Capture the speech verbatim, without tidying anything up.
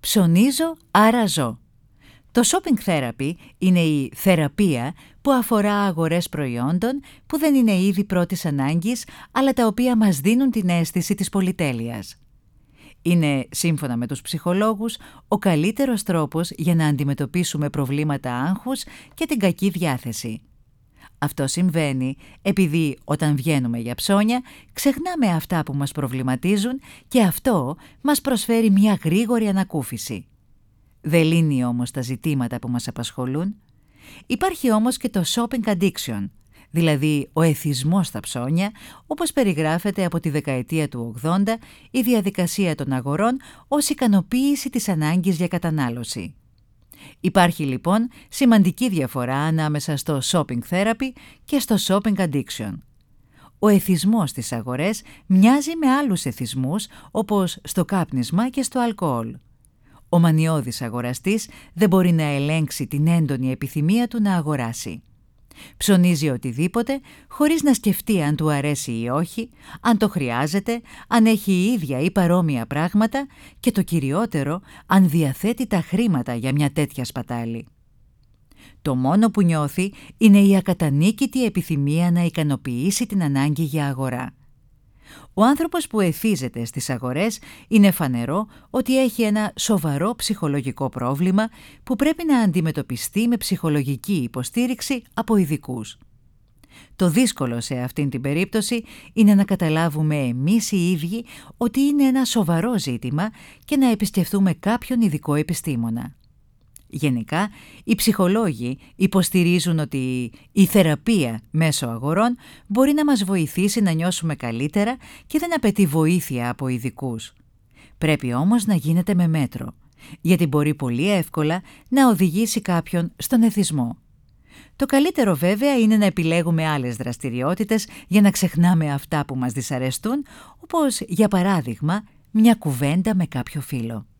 Ψωνίζω, άρα ζω. Το shopping therapy είναι η θεραπεία που αφορά αγορές προϊόντων που δεν είναι είδη πρώτης ανάγκης, αλλά τα οποία μας δίνουν την αίσθηση της πολυτέλειας. Είναι, σύμφωνα με τους ψυχολόγους, ο καλύτερος τρόπος για να αντιμετωπίσουμε προβλήματα άγχους και την κακή διάθεση. Αυτό συμβαίνει επειδή όταν βγαίνουμε για ψώνια ξεχνάμε αυτά που μας προβληματίζουν και αυτό μας προσφέρει μια γρήγορη ανακούφιση. Δεν λύνει όμως τα ζητήματα που μας απασχολούν. Υπάρχει όμως και το shopping addiction, δηλαδή ο εθισμός στα ψώνια, όπως περιγράφεται από τη δεκαετία του ογδόντα η διαδικασία των αγορών ως ικανοποίηση της ανάγκης για κατανάλωση. Υπάρχει λοιπόν σημαντική διαφορά ανάμεσα στο shopping therapy και στο shopping addiction. Ο εθισμός στις αγορές μοιάζει με άλλους εθισμούς όπως στο κάπνισμα και στο αλκοόλ. Ο μανιώδης αγοραστής δεν μπορεί να ελέγξει την έντονη επιθυμία του να αγοράσει. Ψωνίζει οτιδήποτε χωρίς να σκεφτεί αν του αρέσει ή όχι, αν το χρειάζεται, αν έχει η ίδια ή παρόμοια πράγματα και το κυριότερο, αν διαθέτει τα χρήματα για μια τέτοια σπατάλη. Το μόνο που νιώθει είναι η ακατανίκητη επιθυμία να ικανοποιήσει την ανάγκη για αγορά. Ο άνθρωπος που εθίζεται στις αγορές είναι φανερό ότι έχει ένα σοβαρό ψυχολογικό πρόβλημα που πρέπει να αντιμετωπιστεί με ψυχολογική υποστήριξη από ειδικούς. Το δύσκολο σε αυτήν την περίπτωση είναι να καταλάβουμε εμείς οι ίδιοι ότι είναι ένα σοβαρό ζήτημα και να επισκεφθούμε κάποιον ειδικό επιστήμονα. Γενικά, οι ψυχολόγοι υποστηρίζουν ότι η θεραπεία μέσω αγορών μπορεί να μας βοηθήσει να νιώσουμε καλύτερα και δεν απαιτεί βοήθεια από ειδικούς. Πρέπει όμως να γίνεται με μέτρο, γιατί μπορεί πολύ εύκολα να οδηγήσει κάποιον στον εθισμό. Το καλύτερο βέβαια είναι να επιλέγουμε άλλες δραστηριότητες για να ξεχνάμε αυτά που μας δυσαρεστούν, όπως για παράδειγμα μια κουβέντα με κάποιο φίλο.